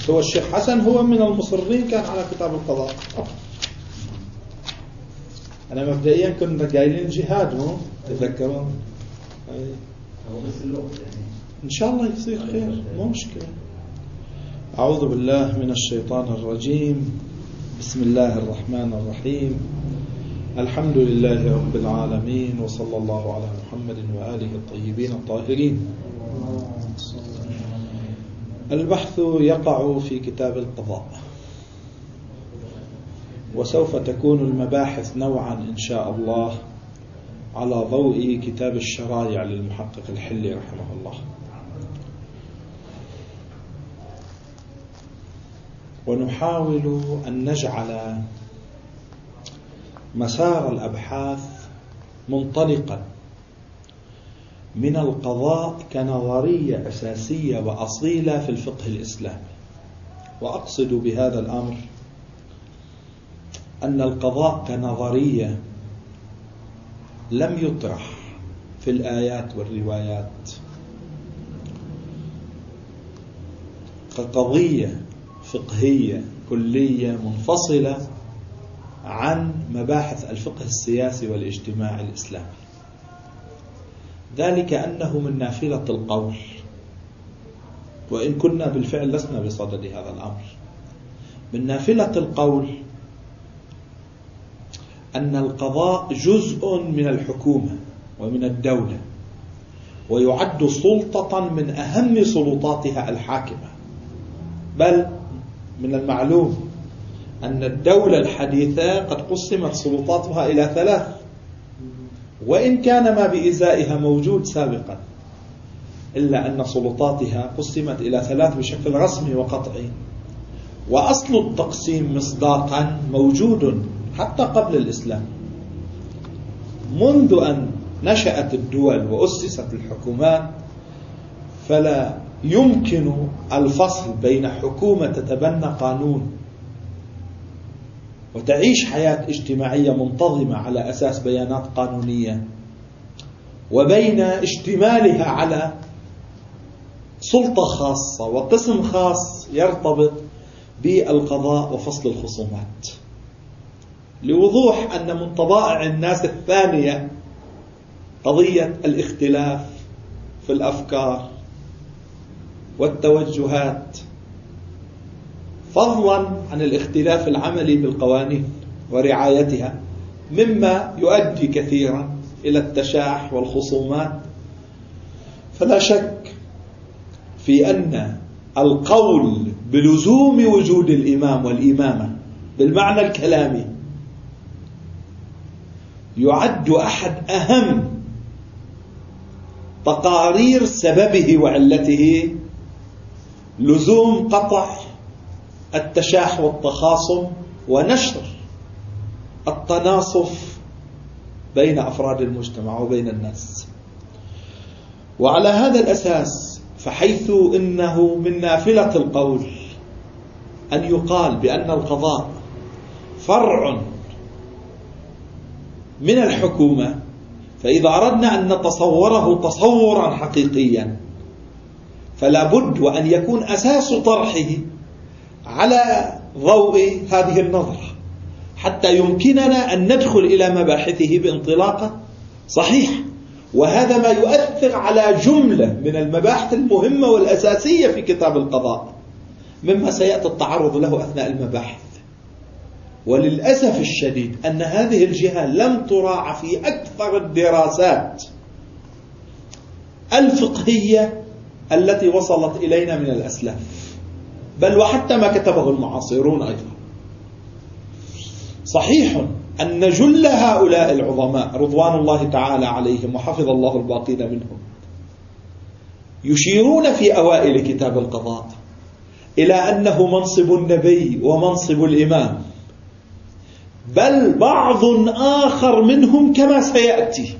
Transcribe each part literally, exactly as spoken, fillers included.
بس هو الشيخ حسن هو من المصرين كان على كتاب القضاء. أنا مبدئيا كنا قايلين جهاد، مو تذكرون؟ إن شاء الله يصير خير، مو مشكلة. أعوذ بالله من الشيطان الرجيم. بسم الله الرحمن الرحيم. الحمد لله رب العالمين، وصلى الله على محمد وآله الطيبين الطاهرين. البحث يقع في كتاب القضاء، وسوف تكون المباحث نوعا إن شاء الله على ضوء كتاب الشرائع للمحقق الحلي رحمه الله. ونحاول أن نجعل مسار الأبحاث منطلقا من القضاء كنظرية أساسية وأصيلة في الفقه الإسلامي. وأقصد بهذا الأمر أن القضاء كنظرية لم يطرح في الآيات والروايات كقضية فقهية كلية منفصلة عن مباحث الفقه السياسي والاجتماعي الإسلامي، ذلك أنه من نافلة القول، وإن كنا بالفعل لسنا بصدد هذا الأمر. من نافلة القول أن القضاء جزء من الحكومة ومن الدولة، ويعد سلطة من أهم سلطاتها الحاكمة. بل من المعلوم أن الدولة الحديثة قد قسمت سلطاتها إلى ثلاث، وإن كان ما بإزائها موجود سابقا، إلا أن سلطاتها قسمت إلى ثلاث بشكل رسمي وقطعي. وأصل التقسيم مصداقا موجود حتى قبل الإسلام، منذ أن نشأت الدول وأسست الحكومات. فلا يمكن الفصل بين حكومة تتبنى قانون وتعيش حياة اجتماعية منتظمة على أساس بيانات قانونية، وبين اشتمالها على سلطة خاصة وقسم خاص يرتبط بالقضاء وفصل الخصومات، لوضوح أن من طبائع الناس الثانية قضية الاختلاف في الأفكار والتوجهات، فضلا عن الاختلاف العملي بالقوانين ورعايتها، مما يؤدي كثيرا إلى التشاح والخصومات. فلا شك في أن القول بلزوم وجود الإمام والإمامة بالمعنى الكلامي يعد أحد أهم تقارير سببه وعلته لزوم قطع التشاح والتخاصم ونشر التناصف بين أفراد المجتمع وبين الناس. وعلى هذا الأساس فحيث إنه من نافلة القول أن يقال بأن القضاء فرع من الحكومة، فإذا أردنا أن نتصوره تصورا حقيقيا فلا بد وأن يكون أساس طرحه على ضوء هذه النظرة حتى يمكننا أن ندخل إلى مباحثه بانطلاقة صحيح. وهذا ما يؤثر على جملة من المباحث المهمة والأساسية في كتاب القضاء، مما سيأتي التعرض له أثناء المباحث. وللأسف الشديد أن هذه الجهة لم تراعى في أكثر الدراسات الفقهية التي وصلت إلينا من الأسلاف، بل وحتى ما كتبه المعاصرون أيضا. صحيح أن جل هؤلاء العظماء رضوان الله تعالى عليهم وحفظ الله الباقين منهم يشيرون في أوائل كتاب القضاء إلى أنه منصب النبي ومنصب الإمام، بل بعض آخر منهم كما سيأتي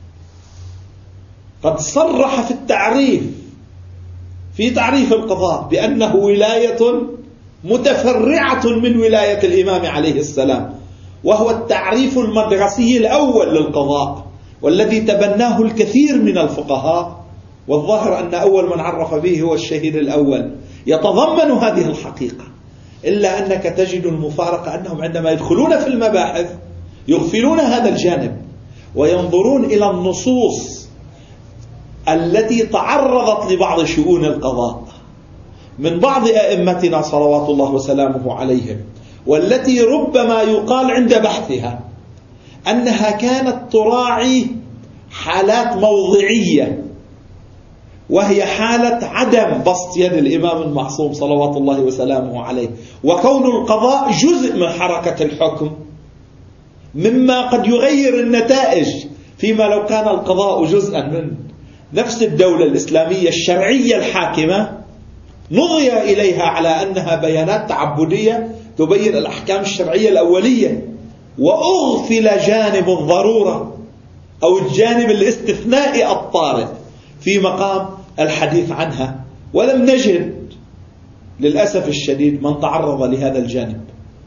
قد صرح في التعريف في تعريف القضاء بأنه ولاية متفرعة من ولاية الإمام عليه السلام، وهو التعريف المدرسي الأول للقضاء والذي تبناه الكثير من الفقهاء. والظاهر أن أول من عرف به هو الشهيد الأول يتضمن هذه الحقيقة، إلا أنك تجد المفارقة أنهم عندما يدخلون في المباحث يغفلون هذا الجانب وينظرون إلى النصوص التي تعرضت لبعض شؤون القضاء من بعض أئمتنا صلوات الله وسلامه عليهم، والتي ربما يقال عند بحثها أنها كانت تراعي حالات موضعية، وهي حالة عدم بسط يد الإمام المعصوم صلوات الله وسلامه عليه، وكون القضاء جزء من حركة الحكم مما قد يغير النتائج، فيما لو كان القضاء جزءا من نفس الدولة الإسلامية الشرعية الحاكمة نظر إليها على أنها بيانات تعبدية تبين الأحكام الشرعية الأولية، وأغفل جانب الضرورة أو الجانب الاستثنائي الطارئ في مقام الحديث عنها، ولم نجد للأسف الشديد من تعرض لهذا الجانب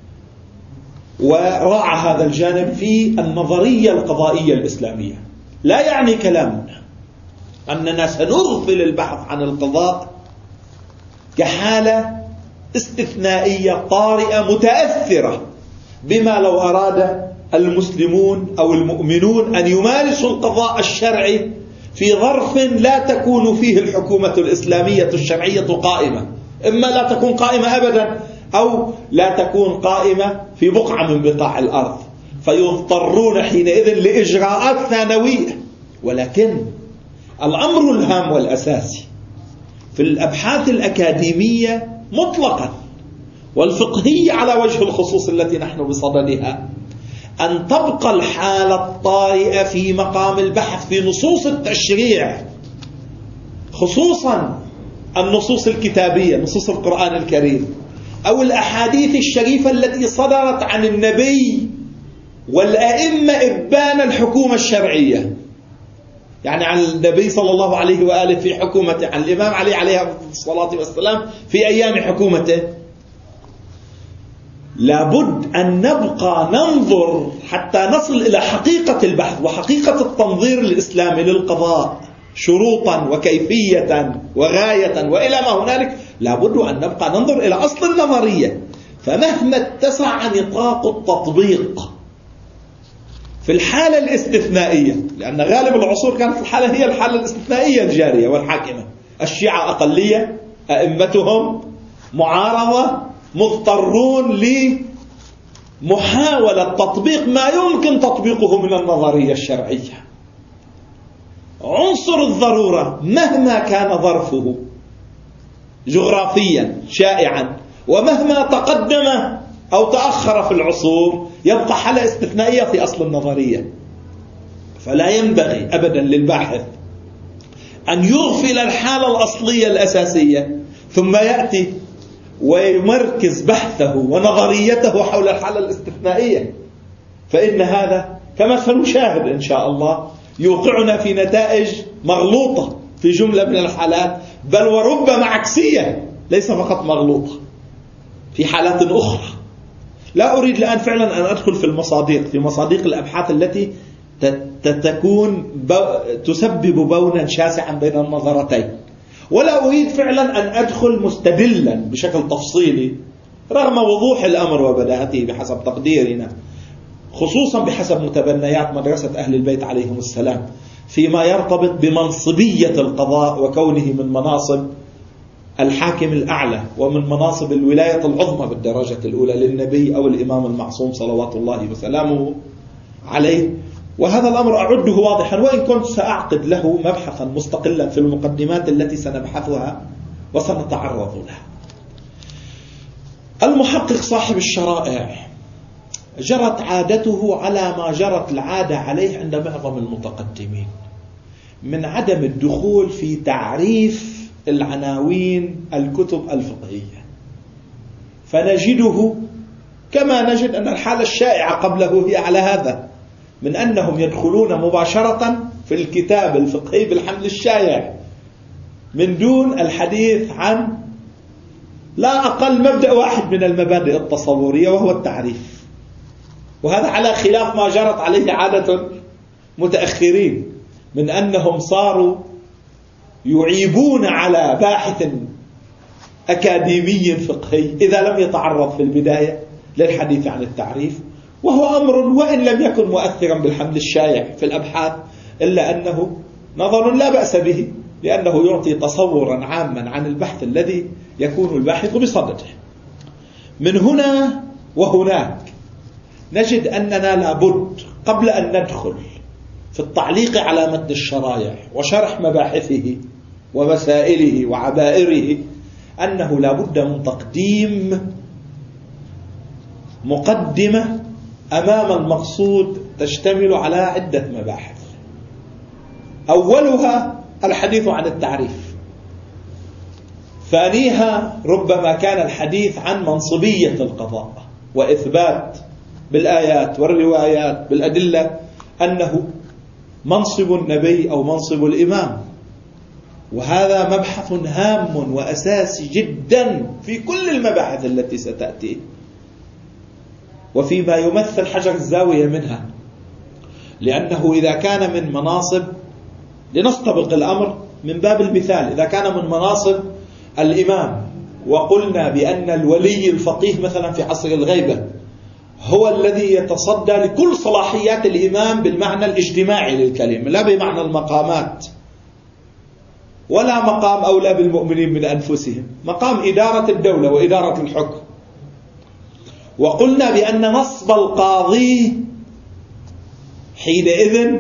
وراعى هذا الجانب في النظرية القضائية الإسلامية. لا يعني كلامنا أننا سنغفل البحث عن القضاء كحالة استثنائية طارئة متأثرة بما لو أراد المسلمون أو المؤمنون أن يمارسوا القضاء الشرعي في ظرف لا تكون فيه الحكومة الإسلامية الشرعية قائمة، إما لا تكون قائمة أبدا أو لا تكون قائمة في بقعة من بقاع الأرض، فيضطرون حينئذ لإجراءات ثانوية. ولكن الأمر الهام والأساسي في الأبحاث الأكاديمية مطلقا والفقهية على وجه الخصوص التي نحن بصددها أن تبقى الحالة الطارئة في مقام البحث في نصوص التشريع، خصوصا النصوص الكتابية، نصوص القرآن الكريم أو الأحاديث الشريفة التي صدرت عن النبي والأئمة إبان الحكومة الشرعية، يعني عن النبي صلى الله عليه وآله في حكومته، عن الإمام علي عليه الصلاة والسلام في أيام حكومته. لابد أن نبقى ننظر حتى نصل إلى حقيقة البحث وحقيقة التنظير الإسلامي للقضاء، شروطا وكيفية وغاية وإلى ما هنالك. لابد أن نبقى ننظر إلى أصل النظرية، فمهما اتسع نطاق التطبيق في الحالة الاستثنائية، لأن غالب العصور كانت الحالة هي الحالة الاستثنائية الجارية والحاكمة، الشيعة أقلية، أئمتهم معارضة، مضطرون لمحاولة تطبيق ما يمكن تطبيقه من النظرية الشرعية. عنصر الضرورة مهما كان ظرفه جغرافيا شائعا، ومهما تقدم أو تأخر في العصور، يبقى حالة استثنائية في أصل النظرية. فلا ينبغي أبدا للباحث أن يغفل الحالة الأصلية الأساسية ثم يأتي ويمركز بحثه ونظريته حول الحالة الاستثنائية، فإن هذا كما سنشاهد إن شاء الله يوقعنا في نتائج مغلوطة في جملة من الحالات، بل وربما عكسية ليس فقط مغلوطة في حالات أخرى. لا أريد الآن فعلا أن أدخل في المصادق في مصادق الأبحاث التي تكون تسبب بونا شاسعا بين النظرتين، ولا أريد فعلا أن أدخل مستدلا بشكل تفصيلي رغم وضوح الأمر وبداهته بحسب تقديرنا، خصوصا بحسب متبنيات مدرسة أهل البيت عليهم السلام فيما يرتبط بمنصبية القضاء وكونه من مناصب الحاكم الأعلى ومن مناصب الولاية العظمى بالدرجة الأولى للنبي أو الإمام المعصوم صلوات الله وسلامه عليه. وهذا الأمر أعده واضحا، وإن كنت سأعقد له مبحثا مستقلا في المقدمات التي سنبحثها وسنتعرض لها. المحقق صاحب الشرائع جرت عادته على ما جرت العادة عليه عند معظم المتقدمين من عدم الدخول في تعريف العناوين الكتب الفقهية، فنجده كما نجد أن الحالة الشائعة قبله هي على هذا، من أنهم يدخلون مباشرة في الكتاب الفقهي بالحمل الشائع من دون الحديث عن لا أقل مبدأ واحد من المبادئ التصورية وهو التعريف. وهذا على خلاف ما جرت عليه عادة متأخرين من أنهم صاروا يعيبون على باحث أكاديمي فقهي إذا لم يتعرض في البداية للحديث عن التعريف، وهو أمر وإن لم يكن مؤثرا بالحمل الشائع في الأبحاث، إلا أنه نظر لا بأس به، لأنه يعطي تصورا عاما عن البحث الذي يكون الباحث بصدده. من هنا وهناك نجد أننا لابد قبل أن ندخل في التعليق على متن الشرائع وشرح مباحثه ومسائله وعبائره أنه لابد من تقديم مقدمة أمام المقصود تشتمل على عدة مباحث. أولها الحديث عن التعريف، ثانيها ربما كان الحديث عن منصبية القضاء وإثبات بالآيات والروايات بالأدلة أنه منصب النبي أو منصب الإمام، وهذا مبحث هام وأساسي جدا في كل المباحث التي ستأتي وفيما يمثل حجر الزاوية منها، لأنه إذا كان من مناصب، لنستبق الأمر من باب المثال، إذا كان من مناصب الإمام وقلنا بأن الولي الفقيه مثلا في عصر الغيبة هو الذي يتصدى لكل صلاحيات الإمام بالمعنى الاجتماعي للكلمة، لا بمعنى المقامات، ولا مقام أولى بالمؤمنين من أنفسهم، مقام إدارة الدولة وإدارة الحكم. وقلنا بأن نصب القاضي حينئذ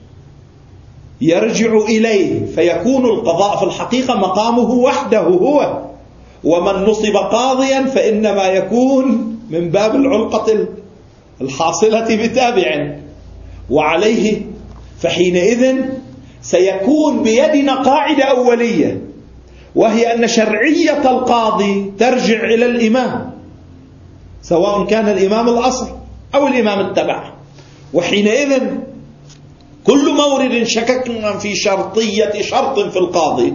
يرجع إليه، فيكون القضاء في الحقيقة مقامه وحده هو، ومن نصب قاضيا فإنما يكون من باب العلقة الحاصلة بتابع وعليه، فحينئذ سيكون بيدنا قاعدة أولية، وهي أن شرعية القاضي ترجع إلى الإمام، سواء كان الإمام الأصل أو الإمام التبع. وحينئذ كل مورد شككنا في شرطية شرط في القاضي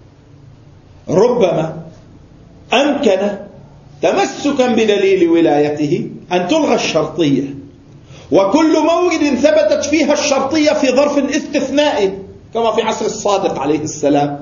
ربما أمكن تمسكا بدليل ولايته أن تلغى الشرطية، وكل مورد ثبتت فيها الشرطية في ظرف استثنائي كما في عصر الصادق عليه السلام،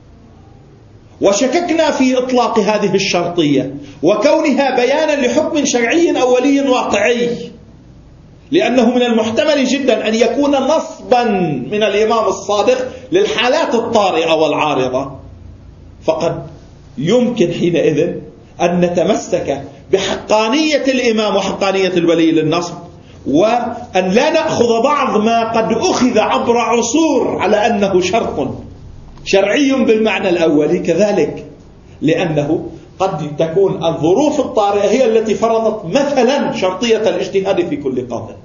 وشككنا في إطلاق هذه الشرطية وكونها بيانا لحكم شرعي أولي واقعي، لأنه من المحتمل جدا أن يكون نصبا من الإمام الصادق للحالات الطارئة والعارضة، فقد يمكن حينئذ أن نتمسك بحقانية الإمام وحقانية الولي للنصب، وأن لا نأخذ بعض ما قد أخذ عبر عصور على أنه شرط شرعي بالمعنى الأولي كذلك، لأنه قد تكون الظروف الطارئة هي التي فرضت مثلا شرطية الاجتهاد في كل قاضٍ،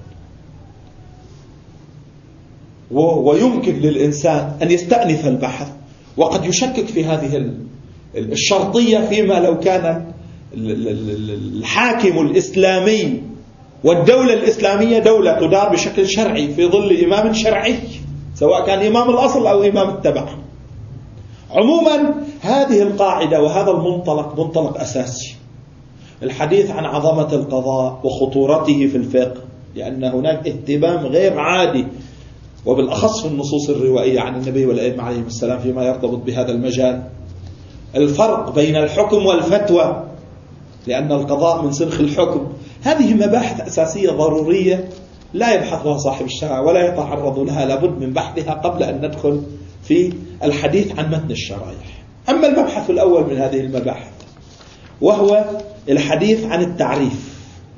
ويمكن للإنسان أن يستأنف البحث وقد يشكك في هذه الشرطية فيما لو كان الحاكم الإسلامي والدولة الإسلامية دولة تدار بشكل شرعي في ظل إمام شرعي، سواء كان إمام الأصل أو إمام التبع. عموما هذه القاعدة وهذا المنطلق منطلق أساسي، الحديث عن عظمة القضاء وخطورته في الفقه، لأن هناك اهتمام غير عادي وبالأخص في النصوص الروائية عن النبي والأئمة عليهم السلام فيما يرتبط بهذا المجال. الفرق بين الحكم والفتوى، لأن القضاء من سنخ الحكم. هذه مباحث أساسية ضرورية لا يبحثها صاحب الشرع ولا يتعرض لها، لابد من بحثها قبل أن ندخل في الحديث عن متن الشرائع. أما المبحث الأول من هذه المباحث وهو الحديث عن التعريف،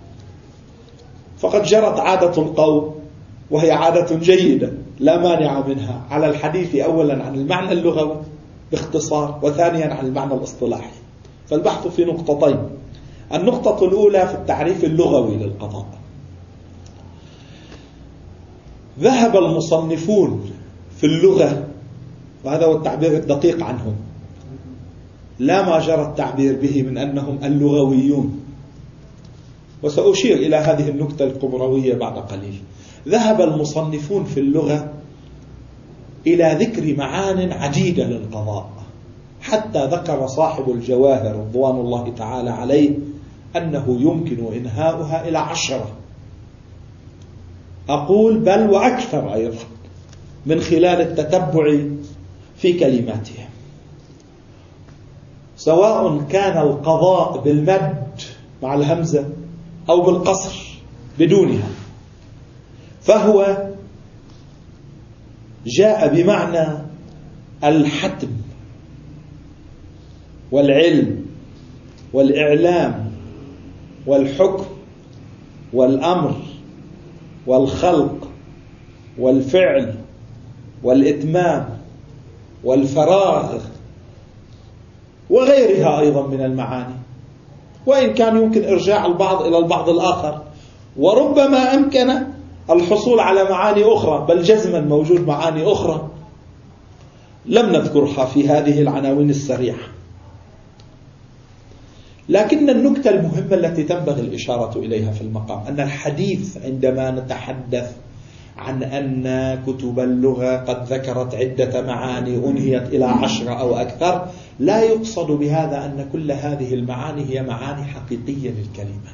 فقد جرت عادة القوم وهي عادة جيدة لا مانع منها على الحديث أولا عن المعنى اللغوي باختصار، وثانيا عن المعنى الاصطلاحي. فالبحث في نقطتين: النقطة الأولى في التعريف اللغوي للقضاء. ذهب المصنفون في اللغة، وهذا هو التعبير الدقيق عنهم، لا ما جرى التعبير به من أنهم اللغويون، وسأشير إلى هذه النكتة القبروية بعد قليل. ذهب المصنفون في اللغة إلى ذكر معان عديدة للقضاء، حتى ذكر صاحب الجواهر رضوان الله تعالى عليه أنه يمكن إنهاؤها إلى عشرة، أقول بل وأكثر أيضا من خلال التتبع في كلماتهم. سواء كان القضاء بالمد مع الهمزة أو بالقصر بدونها، فهو جاء بمعنى الحتم والعلم والإعلام والحكم والأمر والخلق والفعل والإتمام والفراغ وغيرها أيضا من المعاني، وإن كان يمكن إرجاع البعض إلى البعض الآخر، وربما أمكن الحصول على معاني أخرى، بل جزما موجود معاني أخرى لم نذكرها في هذه العناوين السريعة. لكن النكتة المهمة التي تنبغي الإشارة إليها في المقام أن الحديث عندما نتحدث عن أن كتب اللغة قد ذكرت عدة معاني أنهيت إلى عشرة أو أكثر، لا يقصد بهذا أن كل هذه المعاني هي معاني حقيقية للكلمة،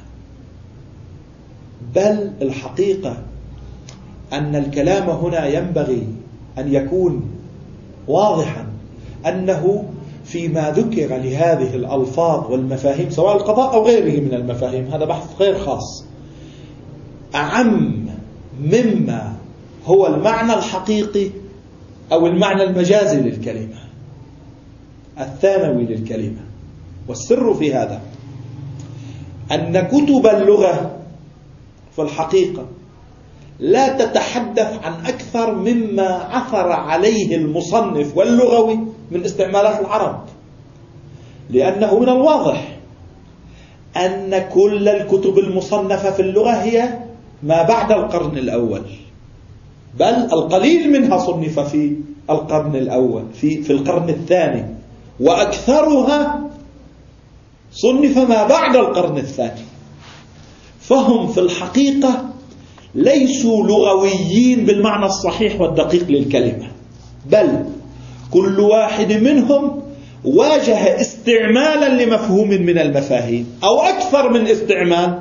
بل الحقيقة أن الكلام هنا ينبغي أن يكون واضحا أنه فيما ذكر لهذه الألفاظ والمفاهيم سواء القضاء أو غيره من المفاهيم، هذا بحث غير خاص، أعم مما هو المعنى الحقيقي أو المعنى المجازي للكلمة الثانوي للكلمة. والسر في هذا أن كتب اللغة في الحقيقة لا تتحدث عن أكثر مما عثر عليه المصنف واللغوي من استعمالات العرب، لأنه من الواضح أن كل الكتب المصنفة في اللغة هي ما بعد القرن الأول، بل القليل منها صنف في القرن الأول في, في القرن الثاني، وأكثرها صنف ما بعد القرن الثاني. فهم في الحقيقة ليسوا لغويين بالمعنى الصحيح والدقيق للكلمة، بل كل واحد منهم واجه استعمالا لمفهوم من المفاهيم أو أكثر من استعمال،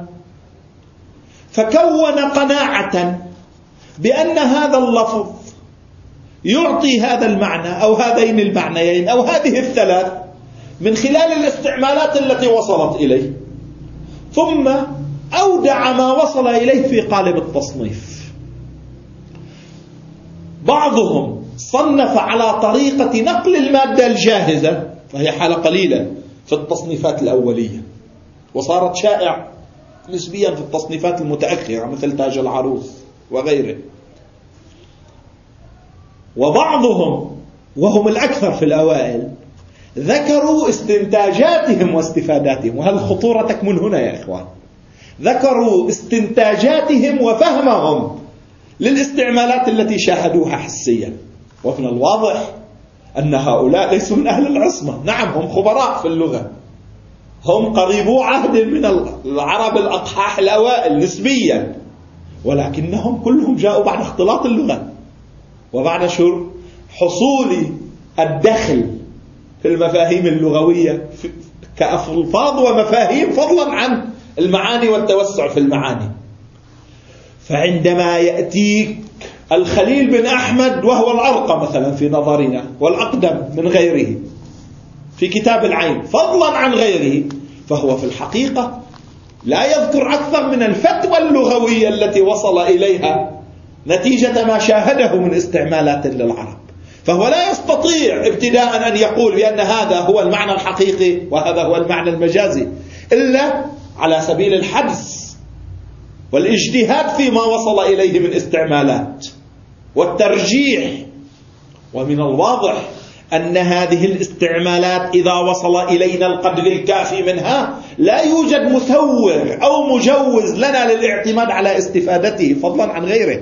فكون قناعة بأن هذا اللفظ يعطي هذا المعنى أو هذين المعنيين أو هذه الثلاث من خلال الاستعمالات التي وصلت إليه، ثم أودع ما وصل إليه في قالب التصنيف. بعضهم صنف على طريقة نقل المادة الجاهزة، فهي حالة قليلة في التصنيفات الأولية، وصارت شائع نسبيا في التصنيفات المتأخرة مثل تاج العروس وغيره. وبعضهم وهم الأكثر في الأوائل ذكروا استنتاجاتهم واستفاداتهم، وهذه الخطورة تكمن هنا يا إخوان. ذكروا استنتاجاتهم وفهمهم للاستعمالات التي شاهدوها حسيا، ومن الواضح أن هؤلاء ليسوا من أهل العصمة. نعم هم خبراء في اللغة، هم قريبو عهد من العرب الأقحاح الأوائل نسبيا، ولكنهم كلهم جاءوا بعد اختلاط اللغة وبعد شر حصول الدخل في المفاهيم اللغوية كألفاظ ومفاهيم، فضلا عن المعاني والتوسع في المعاني. فعندما يأتيك الخليل بن أحمد وهو الأرقى مثلا في نظرنا والأقدم من غيره في كتاب العين فضلا عن غيره، فهو في الحقيقة لا يذكر أكثر من الفتوى اللغوية التي وصل إليها نتيجة ما شاهده من استعمالات للعرب. فهو لا يستطيع ابتداء أن يقول بأن هذا هو المعنى الحقيقي وهذا هو المعنى المجازي إلا على سبيل الحدس والاجتهاد فيما وصل إليه من استعمالات والترجيح. ومن الواضح أن هذه الاستعمالات إذا وصل إلينا القدر الكافي منها لا يوجد مثور أو مجوز لنا للاعتماد على استفادته فضلا عن غيره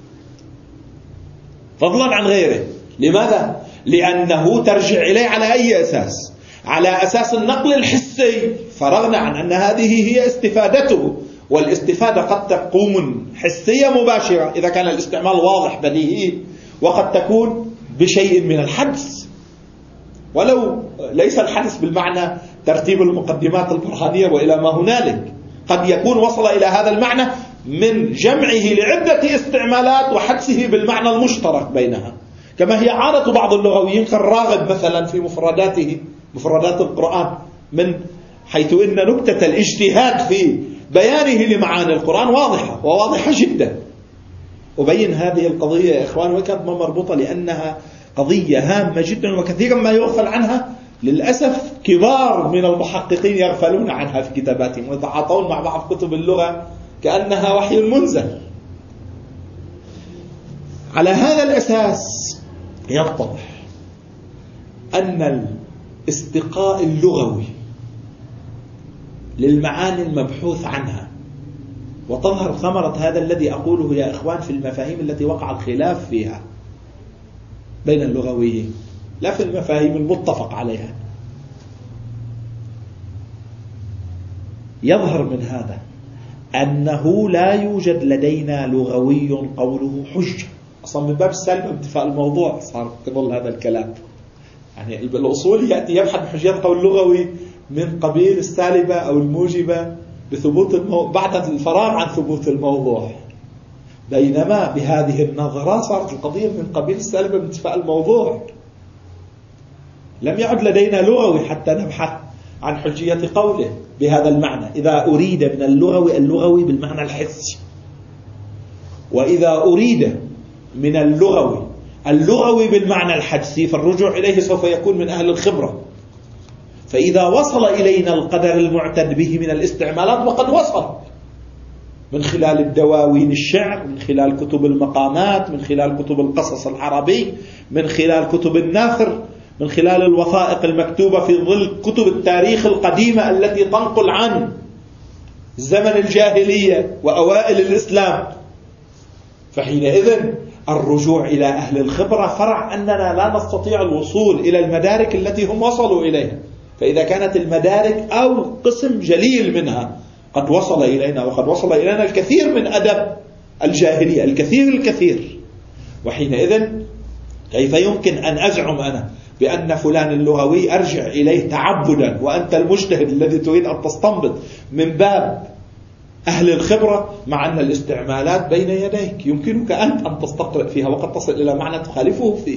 فضلا عن غيره لماذا؟ لأنه ترجع إليه على أي أساس؟ على أساس النقل الحسي، فرغنا عن أن هذه هي استفادته، والاستفادة قد تكون حسية مباشرة إذا كان الاستعمال واضح بديهي، وقد تكون بشيء من الحدس، ولو ليس الحدس بالمعنى ترتيب المقدمات البرهانية وإلى ما هنالك، قد يكون وصل إلى هذا المعنى من جمعه لعدة استعمالات وحدسه بالمعنى المشترك بينها، كما هي عادة بعض اللغويين كالراغب مثلا في مفرداته مفردات القرآن، من حيث إن نكتة الاجتهاد في بيانه لمعاني القرآن واضحة وواضحة جدا. أبين هذه القضية يا إخوان وكانت مربوطة لأنها قضية هامة جدا وكثيرا ما يغفل عنها. للأسف كبار من المحققين يغفلون عنها في كتاباتهم ويتعاطون مع بعض كتب اللغة كأنها وحي منزل. على هذا الأساس يتضح أن الاستقاء اللغوي للمعاني المبحوث عنها، وتظهر ثمرة هذا الذي أقوله يا إخوان في المفاهيم التي وقع الخلاف فيها بين اللغويين، لا في المفاهيم المتفق عليها. يظهر من هذا أنه لا يوجد لدينا لغوي قوله حجة. أصلا من باب السلب انتفاء الموضوع صار تظل هذا الكلام. يعني الأصول يأتي يبحث بحجيات قول لغوي من قبيل السالبة أو الموجبة بثبوت المو... بعد الفراغ عن ثبوت الموضوع. بينما بهذه النظرة صارت القضية من قبيل السالبة من انتفاء الموضوع. لم يعد لدينا لغوي حتى نبحث عن حجية قوله بهذا المعنى. إذا أريد من اللغوي اللغوي بالمعنى الحسي، وإذا أريد من اللغوي اللغوي بالمعنى الحدسي فالرجوع إليه سوف يكون من أهل الخبرة. فإذا وصل إلينا القدر المعتد به من الاستعمالات، وقد وصل من خلال الدواوين الشعر، من خلال كتب المقامات، من خلال كتب القصص العربي، من خلال كتب الناثر، من خلال الوثائق المكتوبة في ظل كتب التاريخ القديمة التي تنقل عن زمن الجاهلية وأوائل الإسلام. فحينئذ الرجوع إلى أهل الخبرة فرع أننا لا نستطيع الوصول إلى المدارك التي هم وصلوا إليها. فإذا كانت المدارك أو قسم جليل منها قد وصل إلينا، وقد وصل إلينا الكثير من أدب الجاهلية، الكثير الكثير، وحينئذ كيف يمكن أن أزعم أنا بأن فلان اللغوي أرجع إليه تعبدا وأنت المجتهد الذي تريد أن تستنبط من باب أهل الخبرة، مع أن الاستعمالات بين يديك يمكنك أنت أن تستقرأ فيها وقد تصل إلى معنى تخالفه فيه.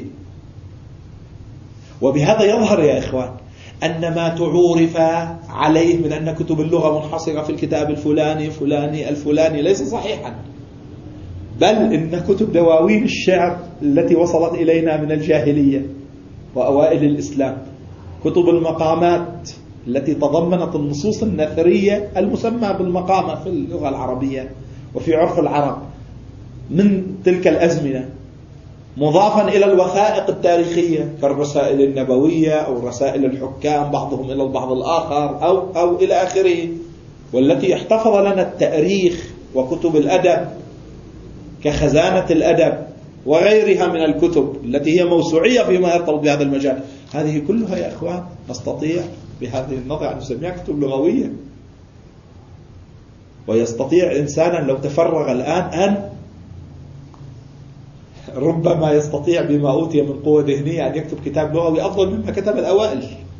وبهذا يظهر يا إخوان أن ما تعورف عليه من أن كتب اللغة منحصرة في الكتاب الفلاني فلاني الفلاني ليس صحيحا، بل إن كتب دواوين الشعر التي وصلت إلينا من الجاهلية وأوائل الإسلام، كتب المقامات التي تضمنت النصوص النثرية المسمى بالمقامة في اللغة العربية وفي عرف العرب من تلك الأزمنة، مضافا إلى الوثائق التاريخية كالرسائل النبوية أو رسائل الحكام بعضهم إلى البعض الآخر أو, أو إلى آخره، والتي احتفظ لنا التاريخ وكتب الأدب كخزانة الأدب وغيرها من الكتب التي هي موسوعية فيما يرتبط بهذا المجال. هذه كلها يا إخوان نستطيع بهذه النظرة أن نسميها كتب لغوية. ويستطيع إنسانا لو تفرغ الآن أن ربما يستطيع بما أوتي من قوة ذهنية أن يكتب كتاب لغوي أفضل مما كتب الأوائل.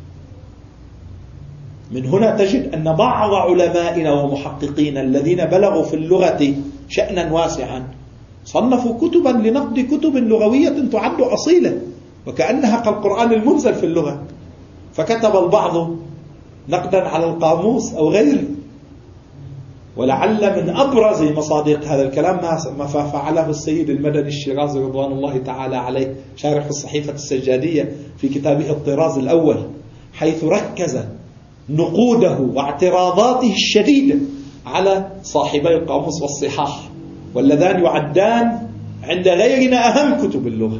من هنا تجد أن بعض علمائنا ومحققين الذين بلغوا في اللغة شأنا واسعا صنفوا كتبا لنقد كتب لغوية تعد أصيلة وكأنها كالقرآن المنزل في اللغة، فكتب البعض نقدا على القاموس أو غيره. ولعل من أبرز مصادق هذا الكلام ما فعله السيد المدني الشيرازي رضوان الله تعالى عليه شارح الصحيفة السجادية في كتابه الطراز الأول، حيث ركز نقوده واعتراضاته الشديدة على صاحبي القاموس والصحاح، واللذان يعدان عند غيرنا أهم كتب اللغة.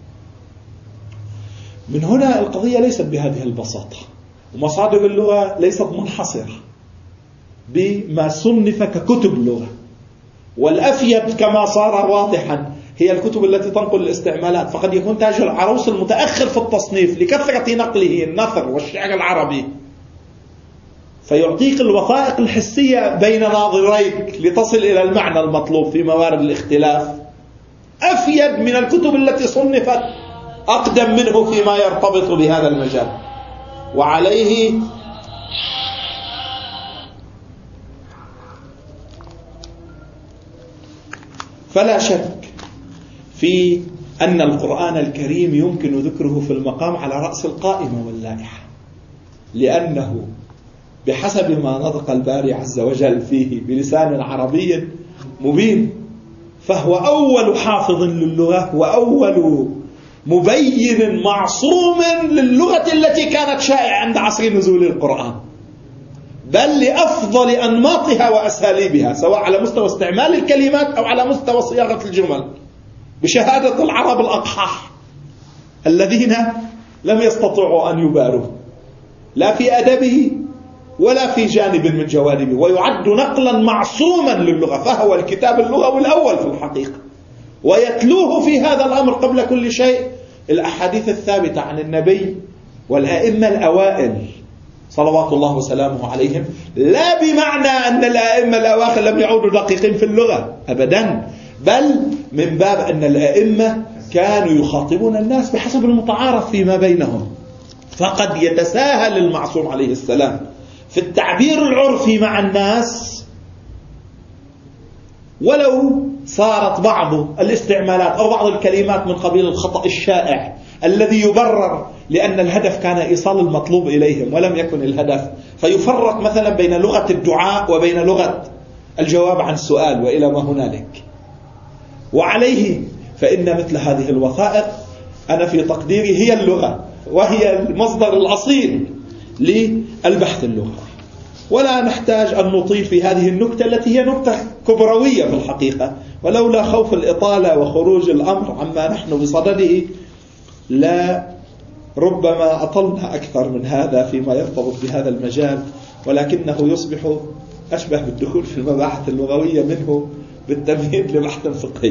من هنا القضية ليست بهذه البساطة، ومصادر اللغة ليست منحصرة بما صنف ككتب لغة، والأفيد كما صار واضحا هي الكتب التي تنقل الاستعمالات. فقد يكون تاج العروس المتأخر في التصنيف لكثرة نقله النثر والشعر العربي فيعطيك الوثائق الحسية بين ناظريك لتصل إلى المعنى المطلوب في موارد الاختلاف أفيد من الكتب التي صنفت أقدم منه فيما يرتبط بهذا المجال. وعليه فلا شك في أن القرآن الكريم يمكن ذكره في المقام على رأس القائمة واللائحة، لأنه بحسب ما نطق الباري عز وجل فيه بلسان عربي مبين، فهو أول حافظ للغة وأول مبين معصوم للغة التي كانت شائعة عند عصر نزول القرآن، بل لأفضل أنماطها وأساليبها، سواء على مستوى استعمال الكلمات أو على مستوى صياغة الجمل، بشهادة العرب الأقحاح الذين لم يستطيعوا أن يباروا لا في أدبه ولا في جانب من جوانبه، ويعد نقلا معصوما للغة، فهو الكتاب اللغوي الأول في الحقيقة. ويتلوه في هذا الأمر قبل كل شيء الأحاديث الثابتة عن النبي والأئمة الأوائل صلوات الله وسلامه عليهم، لا بمعنى أن الأئمة الأواخر لم يعودوا دقيقين في اللغة أبدا، بل من باب أن الأئمة كانوا يخاطبون الناس بحسب المتعارف فيما بينهم، فقد يتساهل المعصوم عليه السلام في التعبير العرفي مع الناس، ولو صارت بعض الاستعمالات أو بعض الكلمات من قبيل الخطأ الشائع الذي يبرر لأن الهدف كان إيصال المطلوب إليهم ولم يكن الهدف، فيفرق مثلا بين لغة الدعاء وبين لغة الجواب عن السؤال وإلى ما هنالك. وعليه فإن مثل هذه الوثائق أنا في تقديري هي اللغة، وهي المصدر الأصيل للبحث اللغوي. ولا نحتاج أن نطيل في هذه النكتة التي هي نكتة كبروية في الحقيقة، ولولا خوف الإطالة وخروج الأمر عما نحن بصدده لا ربما أطلنا أكثر من هذا فيما يرتبط بهذا المجال، ولكنه يصبح أشبه بالدخول في المباحث اللغوية منه بالتمهيد لبحث فقهي.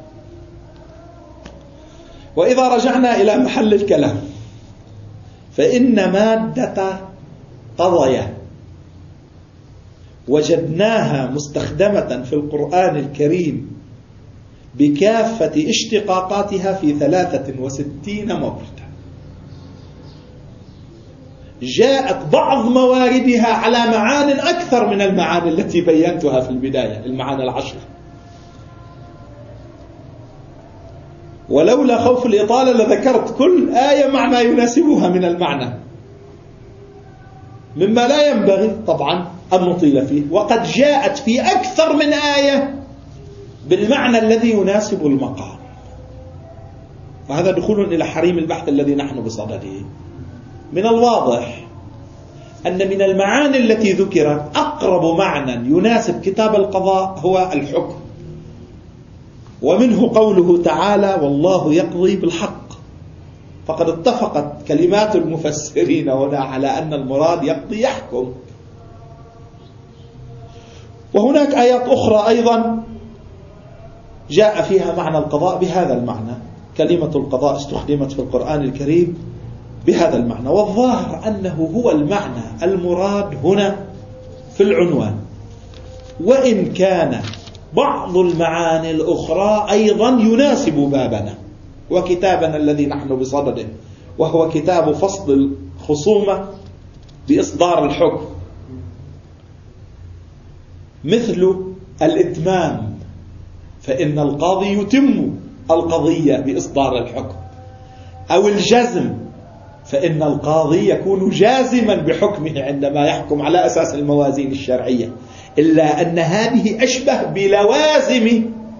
وإذا رجعنا إلى محل الكلام، فإن مادة قضايا وجدناها مستخدمة في القرآن الكريم بكافة اشتقاقاتها في ثلاثة وستين موردة، جاءت بعض مواردها على معان أكثر من المعاني التي بينتها في البداية، المعاني العشر. ولولا خوف الإطالة لذكرت كل آية مع ما يناسبها من المعنى، مما لا ينبغي طبعا أن نطيل فيه، وقد جاءت في أكثر من آية بالمعنى الذي يناسب المقام. وهذا دخول إلى حريم البحث الذي نحن بصدده. من الواضح أن من المعاني التي ذكرت أقرب معنى يناسب كتاب القضاء هو الحكم، ومنه قوله تعالى والله يقضي بالحق، فقد اتفقت كلمات المفسرين هنا على أن المراد يقضي يحكم. وهناك آيات أخرى أيضا جاء فيها معنى القضاء بهذا المعنى، كلمة القضاء استخدمت في القرآن الكريم بهذا المعنى، والظاهر أنه هو المعنى المراد هنا في العنوان، وإن كان بعض المعاني الأخرى أيضا يناسب بابنا وكتابنا الذي نحن بصدده، وهو كتاب فصل الخصومة بإصدار الحكم، مثل الإتمام، فإن القاضي يتم القضية بإصدار الحكم، أو الجزم، فإن القاضي يكون جازما بحكمه عندما يحكم على أساس الموازين الشرعية، إلا أن هذه أشبه بلوازم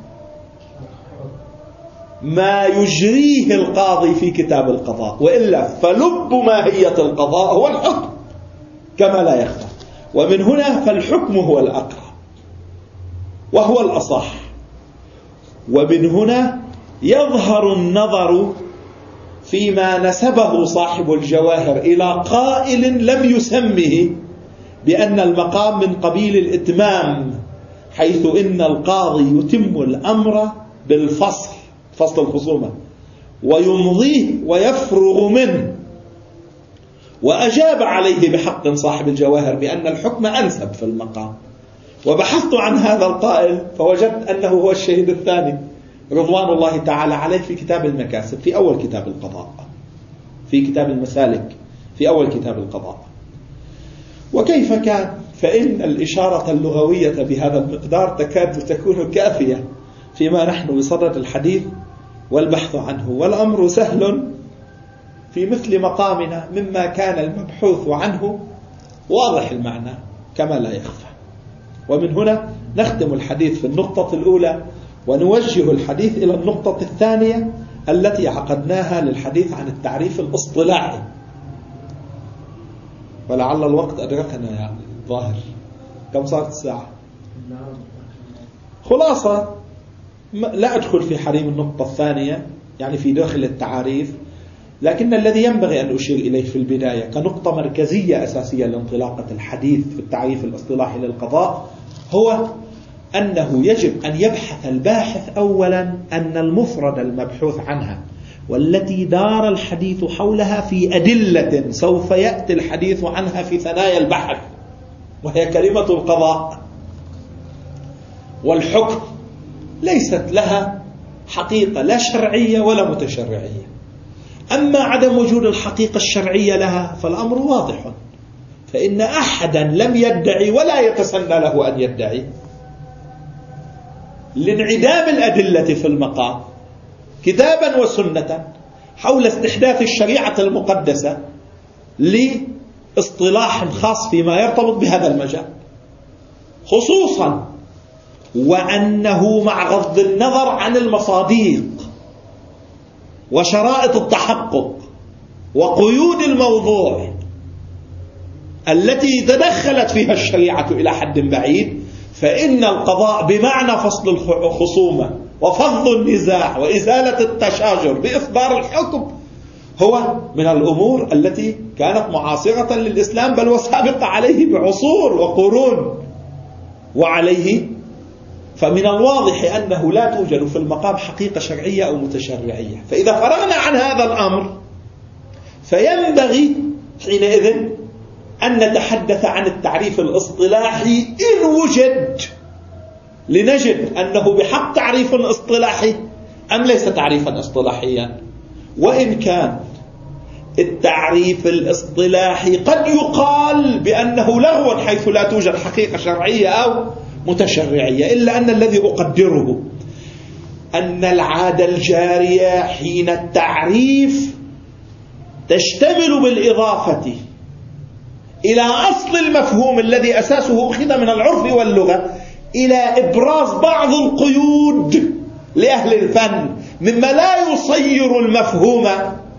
ما يجريه القاضي في كتاب القضاء، وإلا فلب ماهية القضاء هو الحكم كما لا يخفى. ومن هنا فالحكم هو الأقرب وهو الأصح. ومن هنا يظهر النظر فيما نسبه صاحب الجواهر إلى قائل لم يسمه بأن المقام من قبيل الإتمام، حيث إن القاضي يتم الأمر بالفصل، فصل الخصومة، ويمضيه ويفرغ منه. وأجاب عليه بحق صاحب الجواهر بأن الحكم أنسب في المقام. وبحثت عن هذا القائل فوجدت أنه هو الشهيد الثاني رضوان الله تعالى عليه في كتاب المكاسب في أول كتاب القضاء، في كتاب المسالك في أول كتاب القضاء. وكيف كان؟ فإن الإشارة اللغوية بهذا المقدار تكاد تكون كافية فيما نحن بصدد الحديث والبحث عنه، والأمر سهل في مثل مقامنا مما كان المبحوث عنه واضح المعنى كما لا يخفى. ومن هنا نختم الحديث في النقطة الأولى ونوجه الحديث إلى النقطة الثانية التي عقدناها للحديث عن التعريف الاصطلاحي. ولعل الوقت أدركنا يا ظاهر. كم صارت الساعة؟ خلاصة لا أدخل في حريم النقطة الثانية يعني في داخل التعاريف، لكن الذي ينبغي أن أشير إليه في البداية كنقطة مركزية أساسية لانطلاقة الحديث في التعريف الاصطلاحي للقضاء هو أنه يجب أن يبحث الباحث أولا أن المفرد المبحوث عنها والتي دار الحديث حولها في أدلة سوف يأتي الحديث عنها في ثنايا البحث، وهي كلمة القضاء والحكم، ليست لها حقيقة لا شرعية ولا متشرعية. أما عدم وجود الحقيقة الشرعية لها فالأمر واضح، فإن أحدا لم يدعي ولا يتسنى له أن يدعي لانعدام الأدلة في المقام كتابا وسنة حول استحداث الشريعة المقدسة لاصطلاح خاص فيما يرتبط بهذا المجال، خصوصا وأنه مع غض النظر عن المصاديق وشرائط التحقق وقيود الموضوع التي تدخلت فيها الشريعة إلى حد بعيد، فإن القضاء بمعنى فصل الخصومة وفض النزاع وإزالة التشاجر بإصدار الحكم هو من الأمور التي كانت معاصرة للإسلام بل وسابقة عليه بعصور وقرون. وعليه فمن الواضح أنه لا توجد في المقام حقيقة شرعية أو متشرعية. فإذا فرغنا عن هذا الأمر فينبغي حينئذ أن نتحدث عن التعريف الاصطلاحي إن وجد، لنجد أنه بحق تعريف اصطلاحي أم ليس تعريفا اصطلاحيا. وإن كان التعريف الاصطلاحي قد يقال بأنه لغو حيث لا توجد حقيقة شرعية أو متشرعية، إلا أن الذي أقدره أن العادة الجارية حين التعريف تشتمل بالإضافة إلى أصل المفهوم الذي أساسه أخذ من العرف واللغة إلى إبراز بعض القيود لأهل الفن مما لا يصير المفهوم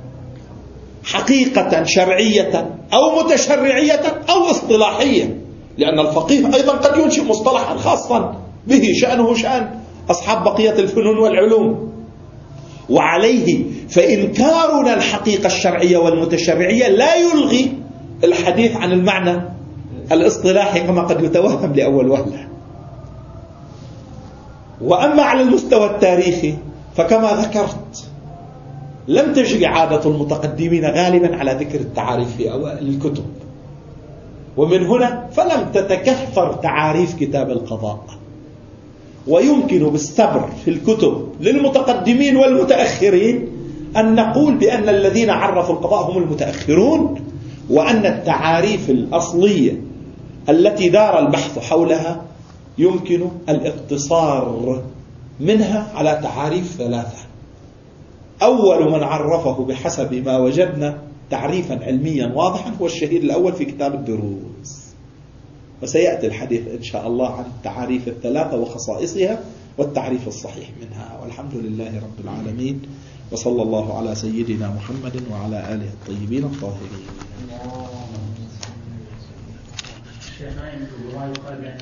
حقيقة شرعية أو متشرعية أو اصطلاحية، لأن الفقيه أيضا قد ينشئ مصطلحا خاصا به شأنه شأن أصحاب بقية الفنون والعلوم. وعليه فإنكارنا الحقيقة الشرعية والمتشرعية لا يلغي الحديث عن المعنى الاصطلاحي كما قد يتوهم لأول وهلة. وأما على المستوى التاريخي فكما ذكرت لم تجري عادة المتقدمين غالبا على ذكر التعاريف في أوائل الكتب، ومن هنا فلم تتكثر تعاريف كتاب القضاء. ويمكن بالصبر في الكتب للمتقدمين والمتأخرين أن نقول بأن الذين عرفوا القضاء هم المتأخرون، وأن التعاريف الأصلية التي دار البحث حولها يمكن الاقتصار منها على تعاريف ثلاثة. أول من عرفه بحسب ما وجدنا تعريفا علميا واضحا هو الشهيد الأول في كتاب الدروس، وسيأتي الحديث إن شاء الله عن التعاريف الثلاثة وخصائصها والتعريف الصحيح منها. والحمد لله رب العالمين، وصلى الله على سيدنا محمد وعلى آله الطيبين الطاهرين.